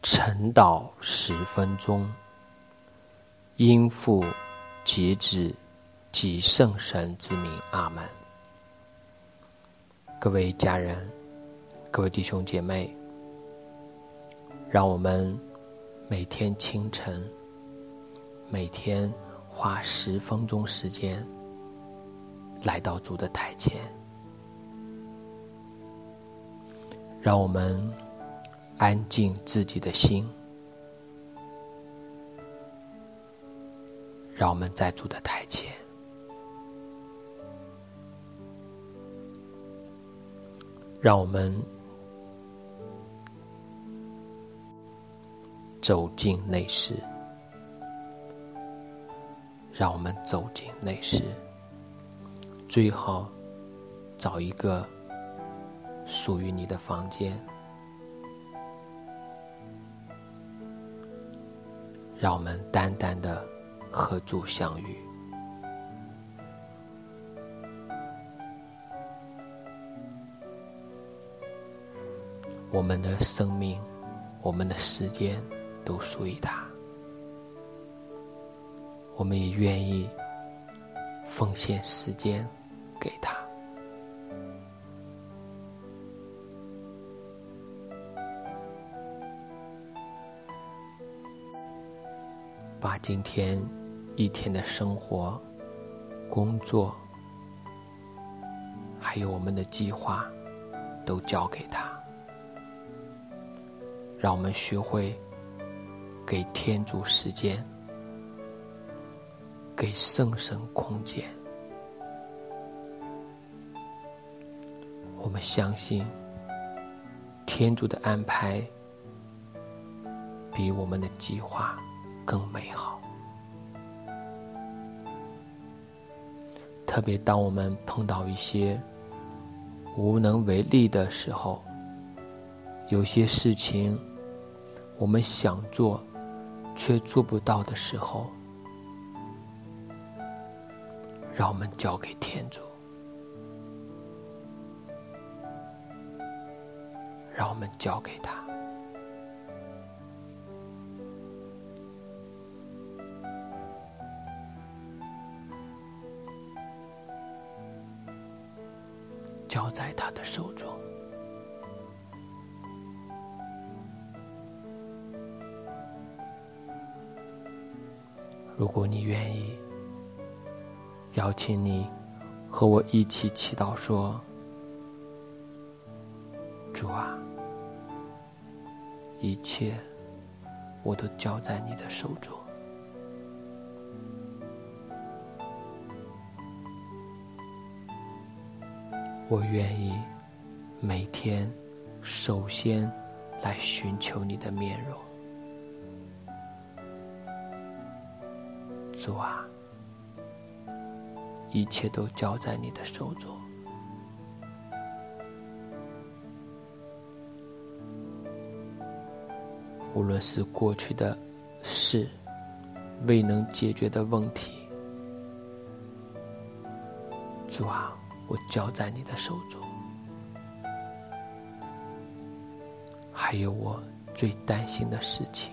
晨祷10分钟，因父及子及圣神之名，阿们。各位家人，各位弟兄姐妹，让我们每天清晨，每天花10分钟时间来到主的台前，让我们安静自己的心，让我们在主的台前，让我们走进内室，让我们走进内室，最好找一个属于你的房间，让我们单单的和主相遇。我们的生命，我们的时间都属于他，我们也愿意奉献时间给他。把今天一天的生活、工作，还有我们的计划都交给他，让我们学会给天主时间，给圣神空间。我们相信天主的安排比我们的计划更美好。特别当我们碰到一些无能为力的时候，有些事情我们想做却做不到的时候，让我们交给天主，让我们交给他。交在他的手中。如果你愿意，邀请你和我一起祈祷说：主啊，一切我都交在你的手中。我愿意每天首先来寻求你的面容。主啊，一切都交在你的手中。无论是过去的事，未能解决的问题，主啊，我交在你的手中。还有我最担心的事情，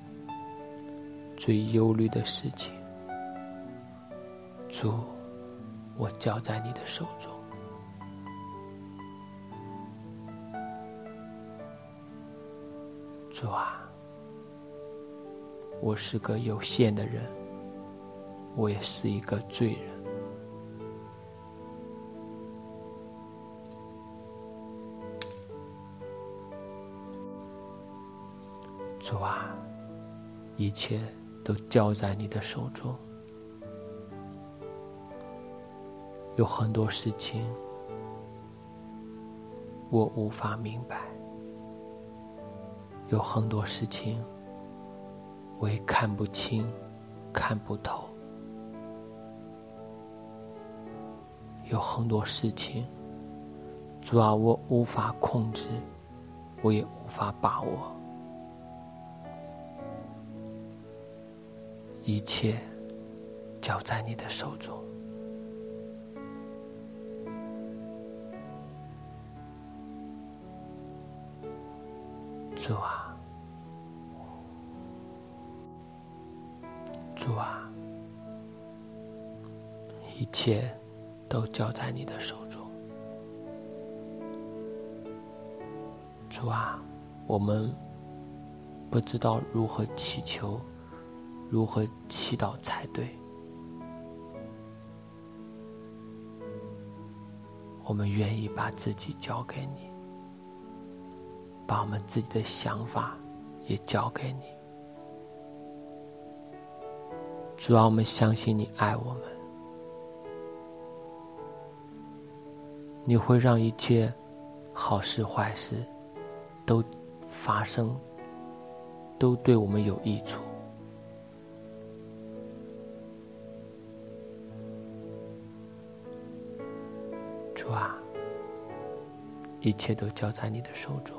最忧虑的事情，主，我交在你的手中。主啊，我是个有限的人，我也是一个罪人。主啊，一切都交在你的手中。有很多事情我无法明白，有很多事情我也看不清、看不透，有很多事情，主啊，我无法控制，我也无法把握。一切交在你的手中。主啊， 主啊，一切都交在你的手中。主啊，我们不知道如何祈求，如何祈祷才对。我们愿意把自己交给你，把我们自己的想法也交给你。主啊，我们相信你爱我们，你会让一切好事坏事都发生，都对我们有益处。主啊，一切都交在你的手中。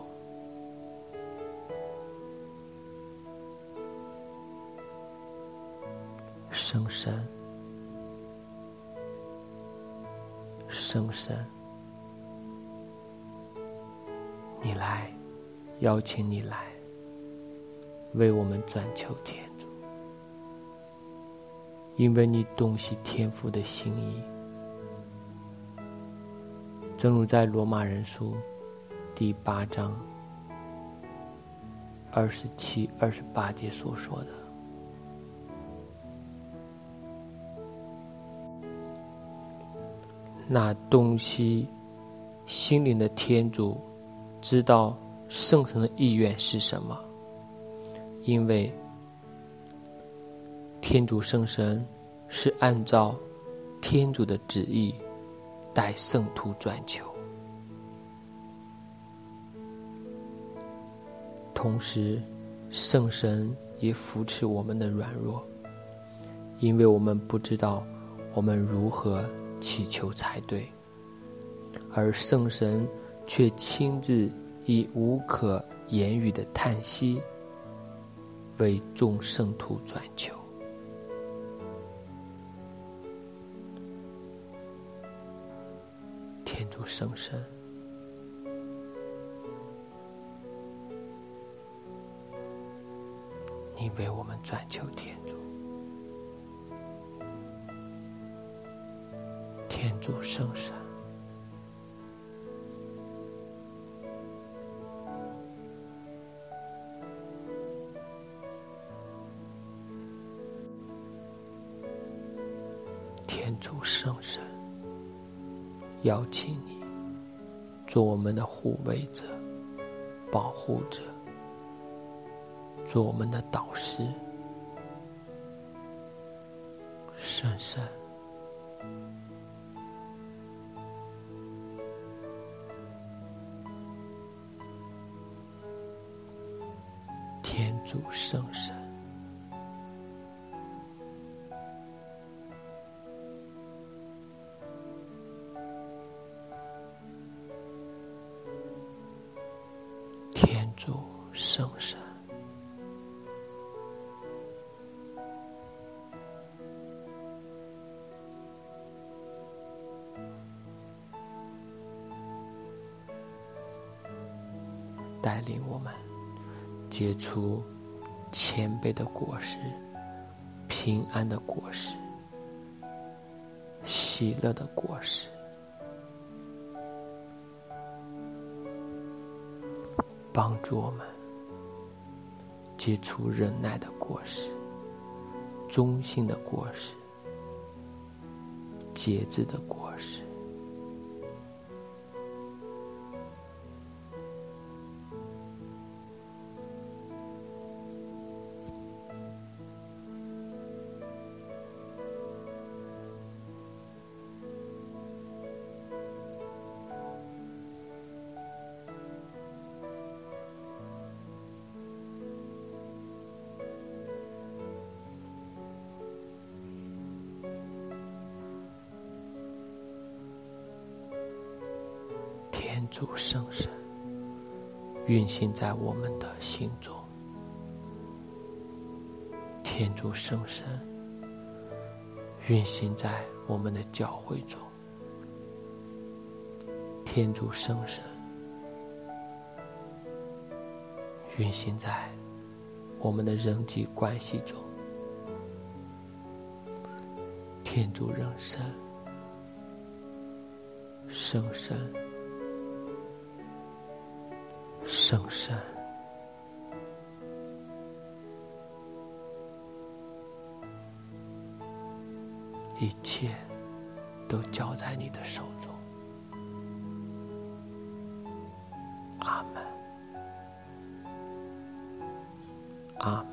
圣神，圣神，你来，邀请你来，为我们转求天主，因为你洞悉天父的心意。正如在罗马人书第8章27、28节所说的，那洞悉心灵的天主知道圣神的意愿是什么，因为天主圣神是按照天主的旨意带圣徒转求。同时，圣神也扶持我们的软弱，因为我们不知道我们如何祈求才对，而圣神却亲自以无可言语的叹息为众圣徒转求。天主圣神，你为我们转求天主。天主圣神，天主圣神，邀请你做我们的护卫者、保护者，做我们的导师。圣神，天主圣神，天主圣神，带领我们结出谦卑的果实、平安的果实、喜乐的果实，帮助我们结出忍耐的果实、忠心的果实、节制的果实。天主圣神运行在我们的心中，天主圣神运行在我们的教会中，天主圣神运行在我们的人际关系中， 天主人生，圣神，圣神，一切都交在你的手中。阿门，阿门。